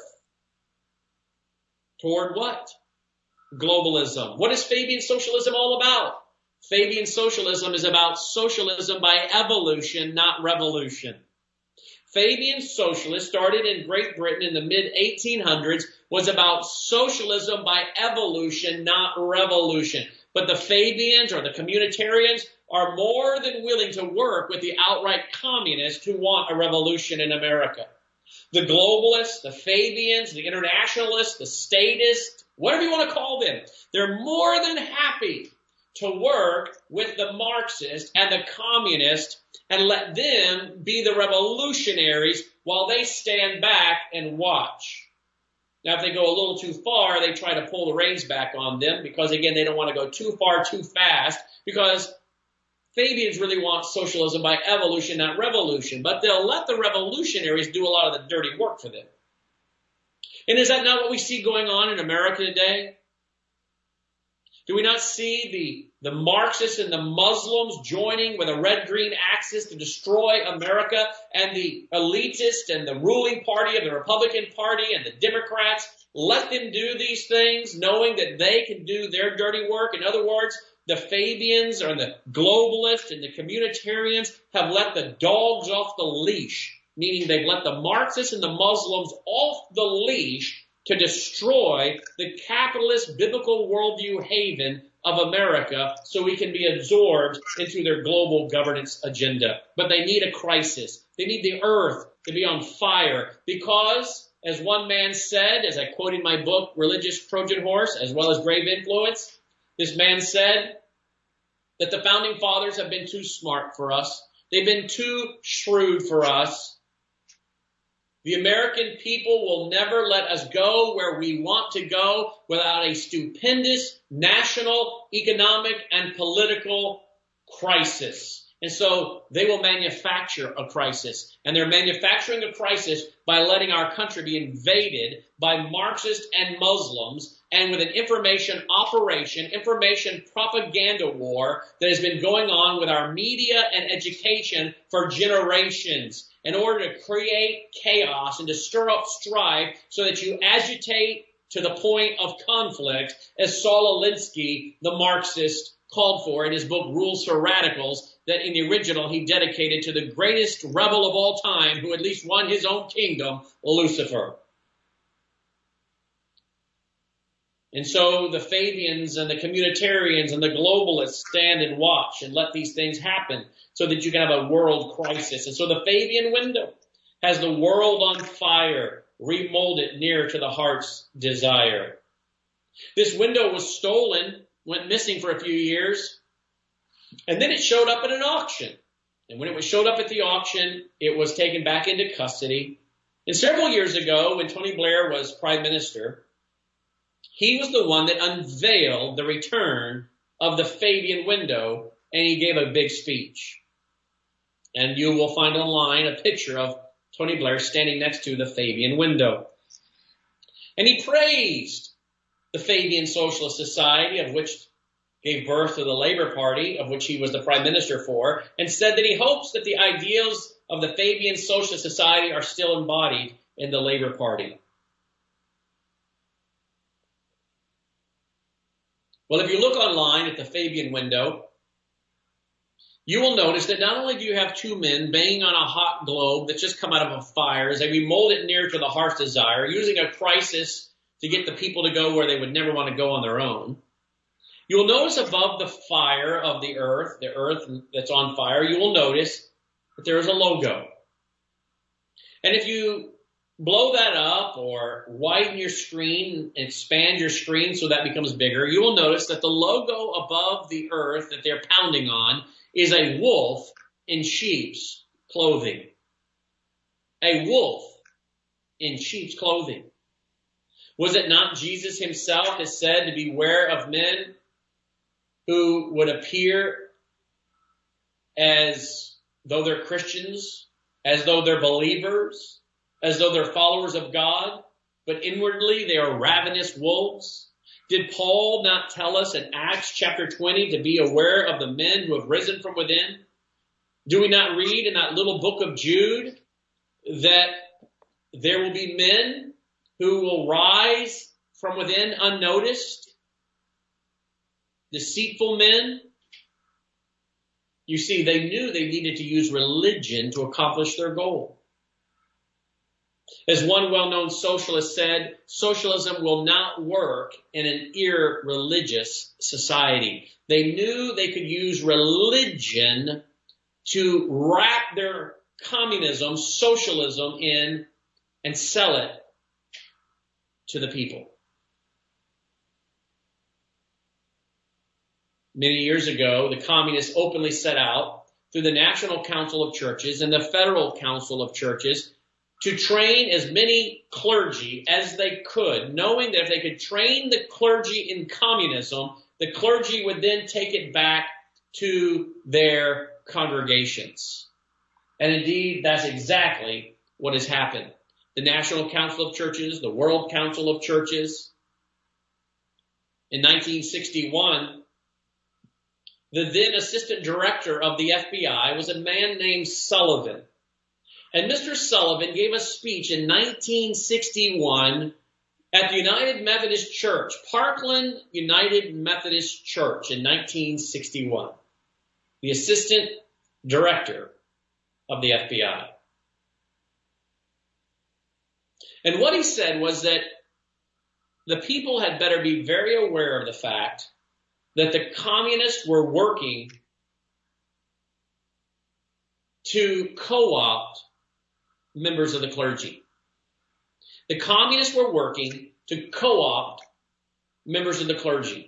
Toward what? Globalism. What is Fabian socialism all about? Fabian socialism is about socialism by evolution, not revolution. Fabian socialism, started in Great Britain in the mid-1800s, was about socialism by evolution, not revolution. But the Fabians or the communitarians are more than willing to work with the outright communists who want a revolution in America. The globalists, the Fabians, the internationalists, the statists, whatever you want to call them, they're more than happy to work with the Marxists and the communists and let them be the revolutionaries while they stand back and watch. Now, if they go a little too far, they try to pull the reins back on them because, again, they don't want to go too far too fast because Fabians really want socialism by evolution, not revolution. But they'll let the revolutionaries do a lot of the dirty work for them. And is that not what we see going on in America today? Do we not see the Marxists and the Muslims joining with a red-green axis to destroy America, and the elitist and the ruling party of the Republican Party and the Democrats let them do these things knowing that they can do their dirty work? In other words, the Fabians or the globalists and the communitarians have let the dogs off the leash, meaning they've let the Marxists and the Muslims off the leash to destroy the capitalist biblical worldview haven of America so we can be absorbed into their global governance agenda. But they need a crisis. They need the earth to be on fire because, as one man said, as I quote in my book, Religious Trojan Horse, as well as Grave Influence, this man said that the founding fathers have been too smart for us. They've been too shrewd for us. The American people will never let us go where we want to go without a stupendous national, economic, and political crisis. And so they will manufacture a crisis. And they're manufacturing a crisis by letting our country be invaded by Marxists and Muslims, and with an information operation, information propaganda war that has been going on with our media and education for generations, in order to create chaos and to stir up strife so that you agitate to the point of conflict, as Saul Alinsky, the Marxist, called for in his book Rules for Radicals, that in the original he dedicated to the greatest rebel of all time who at least won his own kingdom, Lucifer. And so the Fabians and the communitarians and the globalists stand and watch and let these things happen so that you can have a world crisis. And so the Fabian window has the world on fire, remold it near to the heart's desire. This window was stolen, went missing for a few years, and then it showed up at an auction. And when it showed up at the auction, it was taken back into custody. And several years ago, when Tony Blair was prime minister, he was the one that unveiled the return of the Fabian window, and he gave a big speech. And you will find online a picture of Tony Blair standing next to the Fabian window. And he praised the Fabian Socialist Society, of which gave birth to the Labor Party, of which he was the prime minister for, and said that he hopes that the ideals of the Fabian Socialist Society are still embodied in the Labor Party. Well, if you look online at the Fabian window, you will notice that not only do you have two men banging on a hot globe that's just come out of a fire as they remold it near to the heart's desire, using a crisis to get the people to go where they would never want to go on their own. You will notice above the fire of the earth that's on fire, you will notice that there is a logo. And if you blow that up or widen your screen, expand your screen so that becomes bigger, you will notice that the logo above the earth that they're pounding on is a wolf in sheep's clothing. A wolf in sheep's clothing. Was it not Jesus himself that said to beware of men who would appear as though they're Christians, as though they're believers, as though they're followers of God, but inwardly they are ravenous wolves? Did Paul not tell us in Acts chapter 20 to be aware of the men who have risen from within? Do we not read in that little book of Jude that there will be men who will rise from within unnoticed? Deceitful men? You see, they knew they needed to use religion to accomplish their goal. As one well-known socialist said, socialism will not work in an irreligious society. They knew they could use religion to wrap their communism, socialism in and sell it to the people. Many years ago, the communists openly set out through the National Council of Churches and the Federal Council of Churches to train as many clergy as they could, knowing that if they could train the clergy in communism, the clergy would then take it back to their congregations. And indeed, that's exactly what has happened. The National Council of Churches, the World Council of Churches. In 1961, the then assistant director of the FBI was a man named Sullivan. And Mr. Sullivan gave a speech in 1961 at the United Methodist Church, Parkland United Methodist Church in 1961. The assistant director of the FBI. And what he said was that the people had better be very aware of the fact that the communists were working to co-opt members of the clergy. The communists were working to co-opt members of the clergy.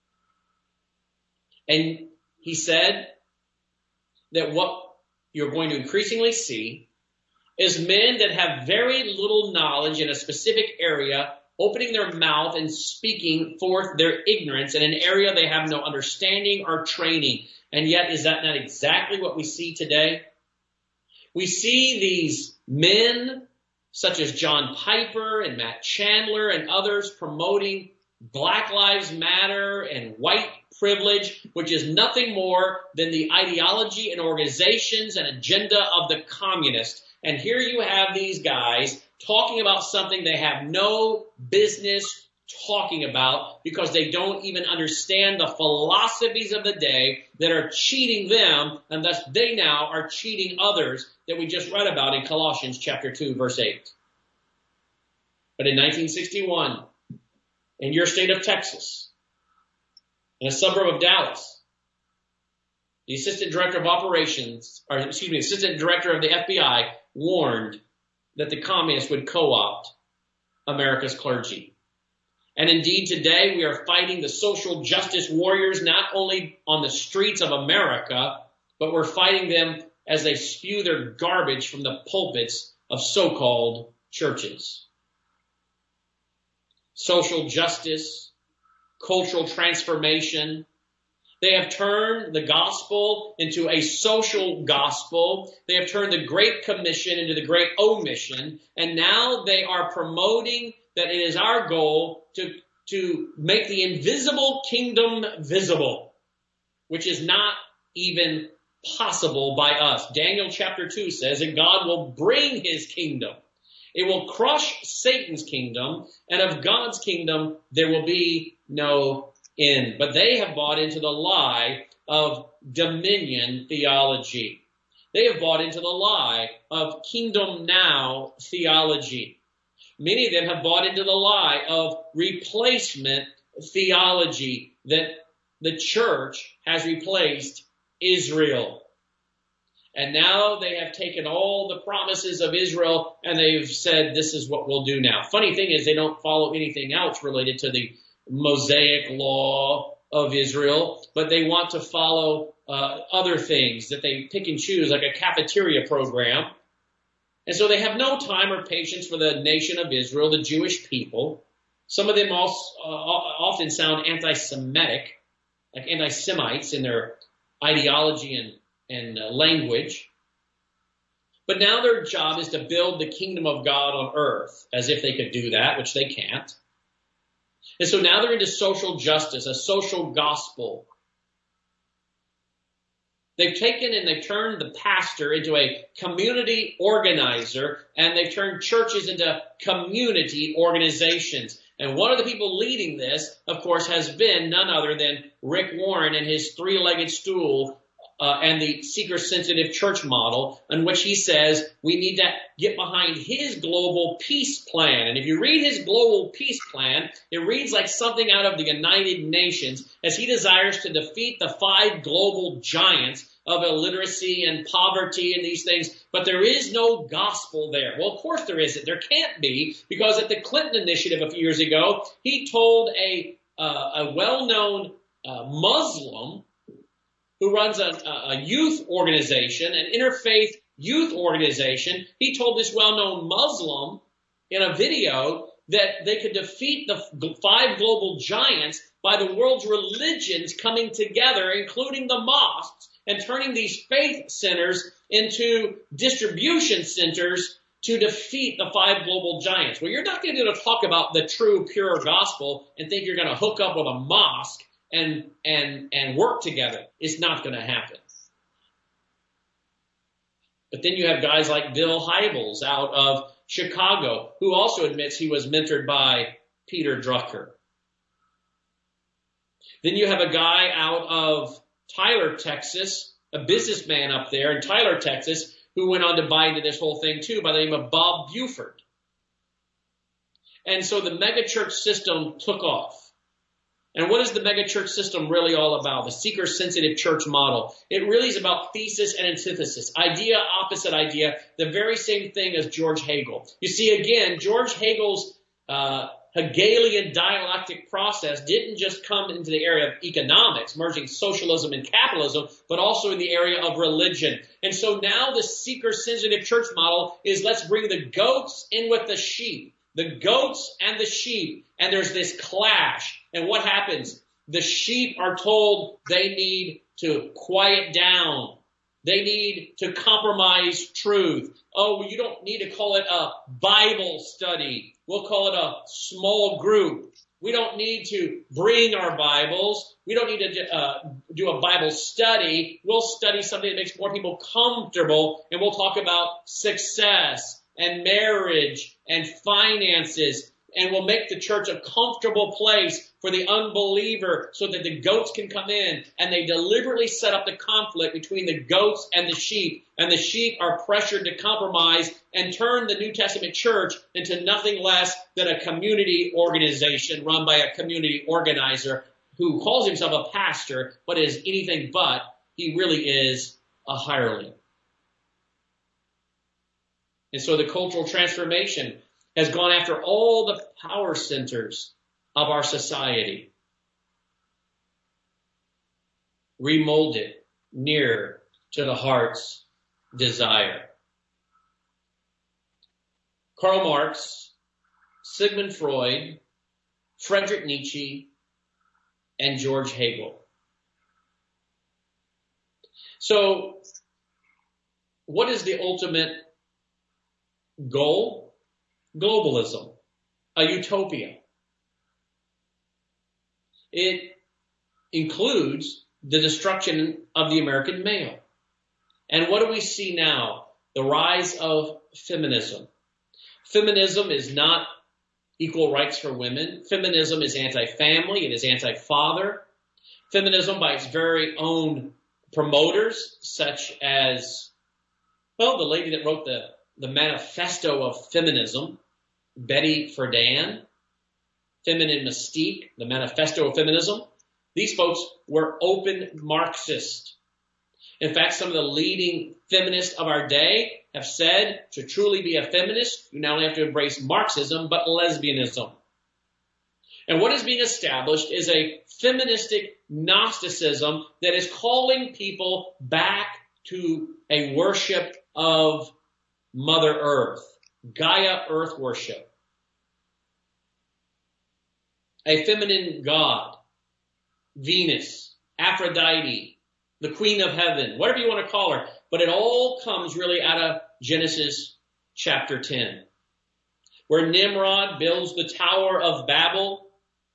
And he said that what you're going to increasingly see is men that have very little knowledge in a specific area opening their mouth and speaking forth their ignorance in an area they have no understanding or training. And yet, is that not exactly what we see today? We see these men, such as John Piper and Matt Chandler and others, promoting Black Lives Matter and white privilege, which is nothing more than the ideology and organizations and agenda of the communists. And here you have these guys talking about something they have no business talking about because they don't even understand the philosophies of the day that are cheating them, and thus they now are cheating others that we just read about in Colossians chapter 2, verse 8. But in 1961, in your state of Texas, in a suburb of Dallas, the assistant director of assistant director of the FBI warned that the communists would co-opt America's clergy. And indeed, today we are fighting the social justice warriors not only on the streets of America, but we're fighting them as they spew their garbage from the pulpits of so-called churches. Social justice, cultural transformation. They have turned the gospel into a social gospel. They have turned the Great Commission into the Great Omission. And now they are promoting that it is our goal to make the invisible kingdom visible, which is not even possible by us. Daniel chapter 2 says that God will bring his kingdom. It will crush Satan's kingdom, and of God's kingdom there will be no end. But they have bought into the lie of dominion theology. They have bought into the lie of kingdom now theology. Many of them have bought into the lie of replacement theology, that the church has replaced Israel. And now they have taken all the promises of Israel and they've said, this is what we'll do now. Funny thing is they don't follow anything else related to the Mosaic law of Israel, but they want to follow other things that they pick and choose, like a cafeteria program. And so they have no time or patience for the nation of Israel, the Jewish people. Some of them also, often sound anti-Semitic, like anti-Semites in their ideology and language. But now their job is to build the kingdom of God on earth, as if they could do that, which they can't. And so now they're into social justice, a social gospel. They've taken and they've turned the pastor into a community organizer, and they've turned churches into community organizations. And one of the people leading this, of course, has been none other than Rick Warren and his three-legged stool and the seeker-sensitive church model, in which he says we need to get behind his global peace plan. And if you read his global peace plan, it reads like something out of the United Nations, as he desires to defeat the 5 global giants of illiteracy and poverty and these things. But there is no gospel there. Well, of course there isn't. There can't be, because at the Clinton Initiative a few years ago, he told a well-known Muslim who runs a youth organization, an interfaith youth organization. He told this well-known Muslim in a video that they could defeat the 5 global giants by the world's religions coming together, including the mosques, and turning these faith centers into distribution centers to defeat the 5 global giants. Well, you're not going to be able to talk about the true, pure gospel and think you're going to hook up with a mosque and work together. It's not going to happen. But then you have guys like Bill Hybels out of Chicago, who also admits he was mentored by Peter Drucker. Then you have a guy out of Tyler, Texas, a businessman up there in Tyler, Texas, who went on to buy into this whole thing too, by the name of Bob Buford. And so the megachurch system took off. And what is the megachurch system really all about? The seeker-sensitive church model. It really is about thesis and antithesis, idea, opposite idea, the very same thing as George Hegel. You see, again, George Hegel's Hegelian dialectic process didn't just come into the area of economics, merging socialism and capitalism, but also in the area of religion. And so now the seeker-sensitive church model is, let's bring the goats in with the sheep. The goats and the sheep. And there's this clash. And what happens? The sheep are told they need to quiet down. They need to compromise truth. Oh, you don't need to call it a Bible study. We'll call it a small group. We don't need to bring our Bibles. We don't need to do a Bible study. We'll study something that makes more people comfortable, and we'll talk about success and marriage and finances, and we'll make the church a comfortable place for the unbeliever so that the goats can come in. And they deliberately set up the conflict between the goats and the sheep are pressured to compromise and turn the New Testament church into nothing less than a community organization run by a community organizer who calls himself a pastor, but is anything but. He really is a hireling. And so the cultural transformation has gone after all the power centers of our society, remold it nearer to the heart's desire. Karl Marx, Sigmund Freud, Friedrich Nietzsche, and George Hegel. So, what is the ultimate goal? Globalism, a utopia. It includes the destruction of the American male. And what do we see now? The rise of feminism. Feminism is not equal rights for women. Feminism is anti-family. It is anti-father. Feminism, by its very own promoters, such as, well, the lady that wrote the Manifesto of Feminism, Betty Friedan, Feminine Mystique, the Manifesto of Feminism. These folks were open Marxist. In fact, some of the leading feminists of our day have said to truly be a feminist, you not only have to embrace Marxism, but lesbianism. And what is being established is a feministic Gnosticism that is calling people back to a worship of Mother Earth, Gaia Earth worship. A feminine god, Venus, Aphrodite, the Queen of Heaven, whatever you want to call her. But it all comes really out of Genesis chapter 10, where Nimrod builds the Tower of Babel,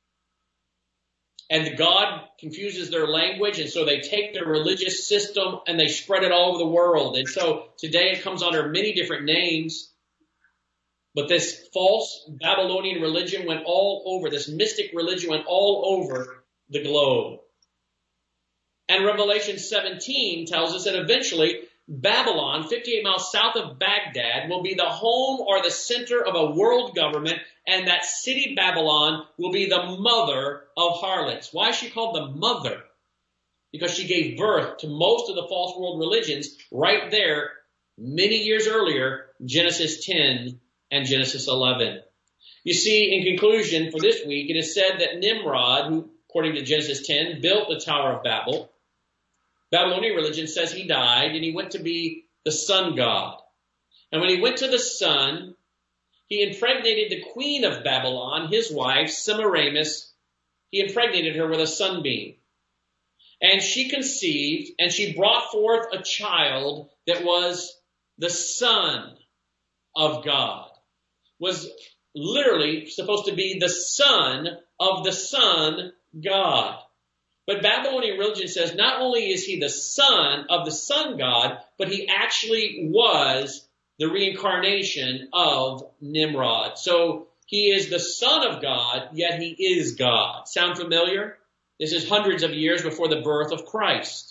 and God confuses their language, and so they take their religious system and they spread it all over the world. And so today it comes under many different names, but this false Babylonian religion went all over, this mystic religion went all over the globe. And Revelation 17 tells us that eventually Babylon, 58 miles south of Baghdad, will be the home or the center of a world government, and that city Babylon will be the mother of harlots. Why is she called the mother? Because she gave birth to most of the false world religions right there many years earlier, Genesis 10 and Genesis 11. You see, in conclusion for this week, it is said that Nimrod, who, according to Genesis 10, built the Tower of Babel. Babylonian religion says he died and he went to be the sun god. And when he went to the sun, he impregnated the queen of Babylon, his wife, Semiramis. He impregnated her with a sunbeam. And she conceived and she brought forth a child that was the Son of God, was literally supposed to be the son of the Son God. But Babylonian religion says not only is he the son of the sun god, but he actually was the reincarnation of Nimrod. So he is the son of God, yet he is God. Sound familiar? This is hundreds of years before the birth of Christ.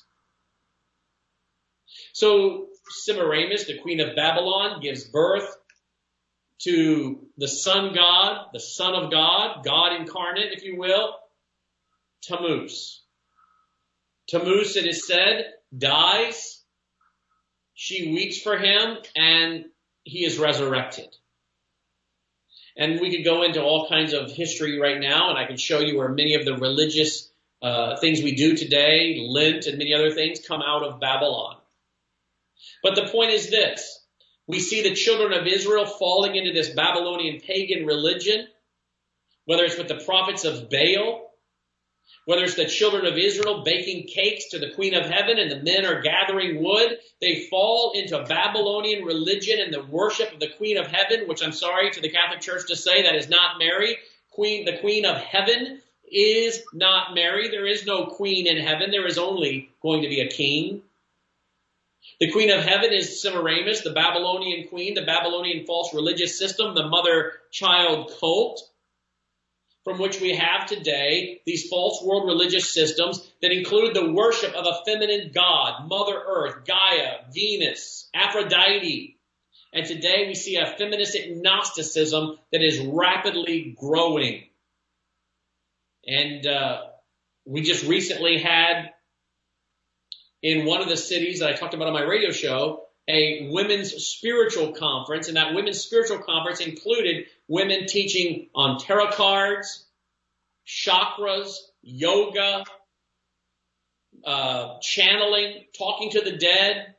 So Semiramis, the queen of Babylon, gives birth to the sun god, the Son of God, God incarnate, if you will, Tammuz. Tammuz, it is said, dies. She weeps for him, and he is resurrected. And we could go into all kinds of history right now, and I can show you where many of the religious things we do today, Lent and many other things, come out of Babylon. But the point is this. We see the children of Israel falling into this Babylonian pagan religion, whether it's with the prophets of Baal, whether it's the children of Israel baking cakes to the Queen of Heaven and the men are gathering wood, they fall into Babylonian religion and the worship of the Queen of Heaven, which I'm sorry to the Catholic Church to say, that is not Mary. The Queen of Heaven is not Mary. There is no queen in heaven. There is only going to be a king. The Queen of Heaven is Semiramis, the Babylonian queen, the Babylonian false religious system, the mother-child cult, from which we have today these false world religious systems that include the worship of a feminine god, Mother Earth, Gaia, Venus, Aphrodite. And today we see a feministic Gnosticism that is rapidly growing. And we just recently had, in one of the cities that I talked about on my radio show, a women's spiritual conference, and that women's spiritual conference included women teaching on tarot cards, chakras, yoga, channeling, talking to the dead.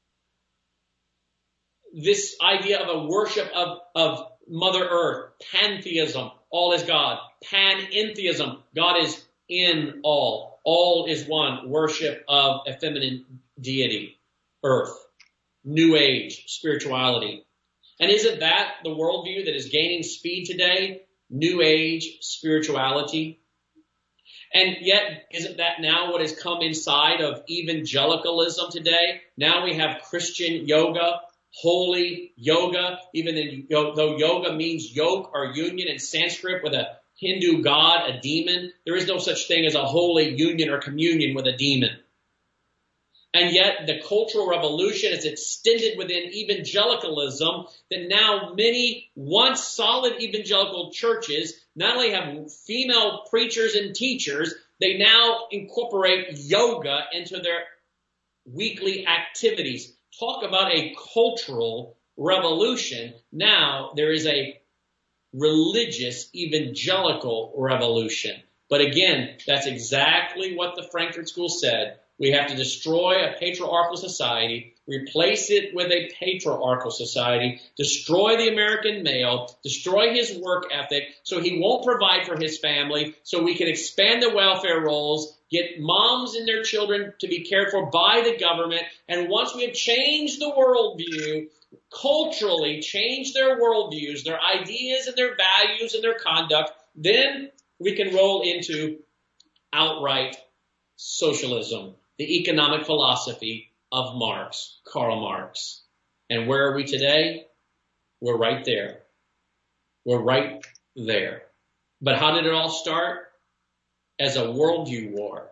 This idea of a worship of Mother Earth, pantheism, all is God, panentheism, God is in all is one, worship of a feminine deity, Earth. New Age spirituality. And isn't that the worldview that is gaining speed today? New Age spirituality. And yet, isn't that now what has come inside of evangelicalism today? Now we have Christian yoga, holy yoga, even though yoga means yoke or union in Sanskrit with a Hindu god, a demon. There is no such thing as a holy union or communion with a demon. And yet the cultural revolution is extended within evangelicalism, that now many once solid evangelical churches not only have female preachers and teachers, they now incorporate yoga into their weekly activities. Talk about a cultural revolution. Now there is a religious evangelical revolution. But again, that's exactly what the Frankfurt School said. We have to destroy a patriarchal society, replace it with a patriarchal society, destroy the American male, destroy his work ethic so he won't provide for his family, so we can expand the welfare rolls, get moms and their children to be cared for by the government. And once we have changed the worldview, culturally changed their worldviews, their ideas and their values and their conduct, then we can roll into outright socialism, the economic philosophy of Marx, Karl Marx. And where are we today? We're right there. We're right there. But how did it all start? As a worldview war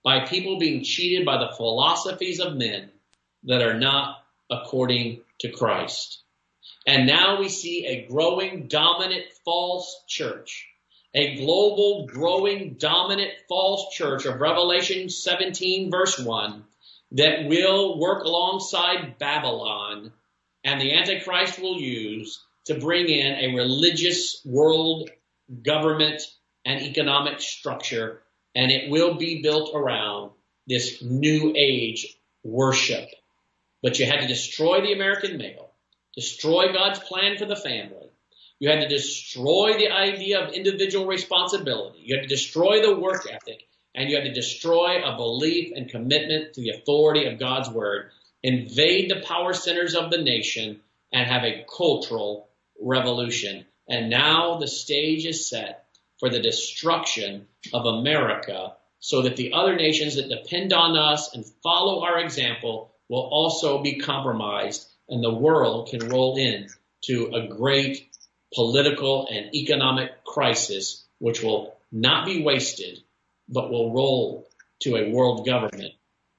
by people being cheated by the philosophies of men that are not according to Christ. And now we see a growing, dominant, false church, a global, growing, dominant, false church of Revelation 17, verse 1, that will work alongside Babylon, and the Antichrist will use to bring in a religious world government and economic structure, and it will be built around this new age worship. But you had to destroy the American male, destroy God's plan for the family. You had to destroy the idea of individual responsibility. You had to destroy the work ethic, and you had to destroy a belief and commitment to the authority of God's word, invade the power centers of the nation, and have a cultural revolution. And now the stage is set for the destruction of America, so that the other nations that depend on us and follow our example will also be compromised, and the world can roll in to a great political and economic crisis, which will not be wasted, but will roll to a world government,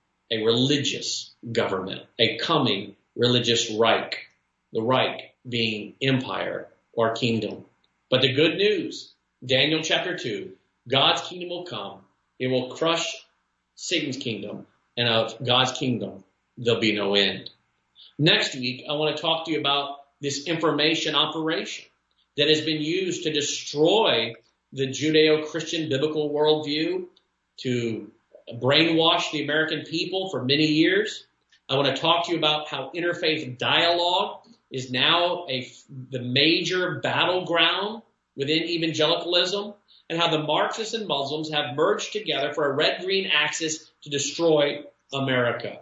a religious government, a coming religious Reich, the Reich being empire or kingdom. But the good news, Daniel chapter 2, God's kingdom will come. It will crush Satan's kingdom, and of God's kingdom there'll be no end. Next week, I want to talk to you about this information operation that has been used to destroy the Judeo-Christian biblical worldview, to brainwash the American people for many years. I want to talk to you about how interfaith dialogue is now the major battleground within evangelicalism, and how the Marxists and Muslims have merged together for a red-green axis to destroy America.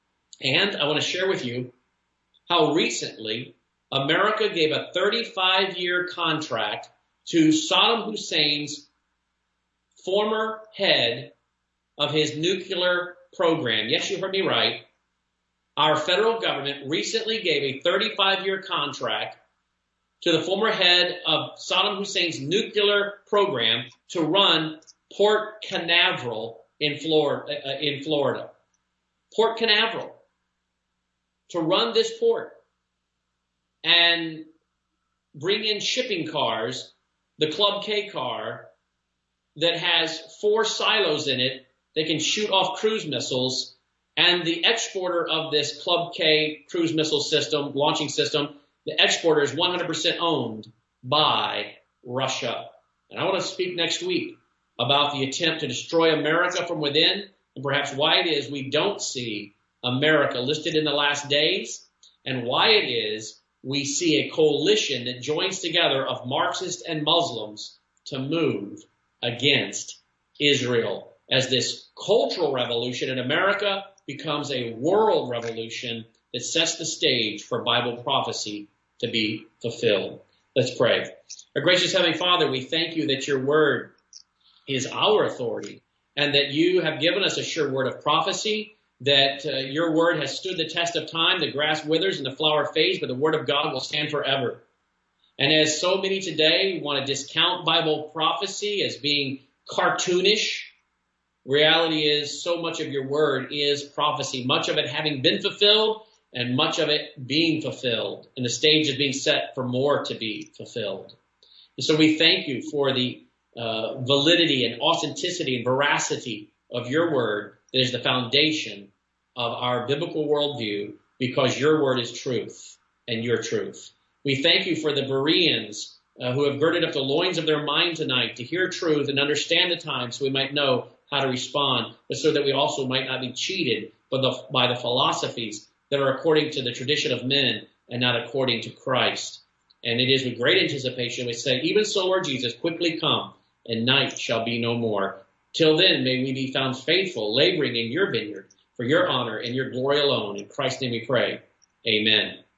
And I want to share with you how recently America gave a 35-year contract to Saddam Hussein's former head of his nuclear program. Yes, you heard me right. Our federal government recently gave a 35-year contract to the former head of Saddam Hussein's nuclear program to run Port Canaveral in Florida. Port Canaveral. To run this port and bring in shipping cars, the Club K car that has 4 silos in it that can shoot off cruise missiles, and the exporter of this Club K cruise missile system, launching system, the exporter is 100% owned by Russia. And I want to speak next week about the attempt to destroy America from within, and perhaps why it is we don't see America listed in the last days, and why it is we see a coalition that joins together of Marxists and Muslims to move against Israel, as this cultural revolution in America becomes a world revolution that sets the stage for Bible prophecy to be fulfilled. Let's pray. Our gracious Heavenly Father, we thank you that your word is our authority, and that you have given us a sure word of prophecy, that your word has stood the test of time. The grass withers and the flower fades, but the word of God will stand forever. And as so many today want to discount Bible prophecy as being cartoonish, reality is so much of your word is prophecy, much of it having been fulfilled and much of it being fulfilled. And the stage is being set for more to be fulfilled. And so we thank you for the validity and authenticity and veracity of your word that is the foundation of our biblical worldview, because your word is truth and your truth. We thank you for the Bereans who have girded up the loins of their mind tonight to hear truth and understand the times, so we might know how to respond, but so that we also might not be cheated by the philosophies that are according to the tradition of men and not according to Christ. And it is with great anticipation we say, even so, Lord Jesus, quickly come, and night shall be no more. Till then, may we be found faithful, laboring in your vineyard for your honor and your glory alone. In Christ's name we pray. Amen.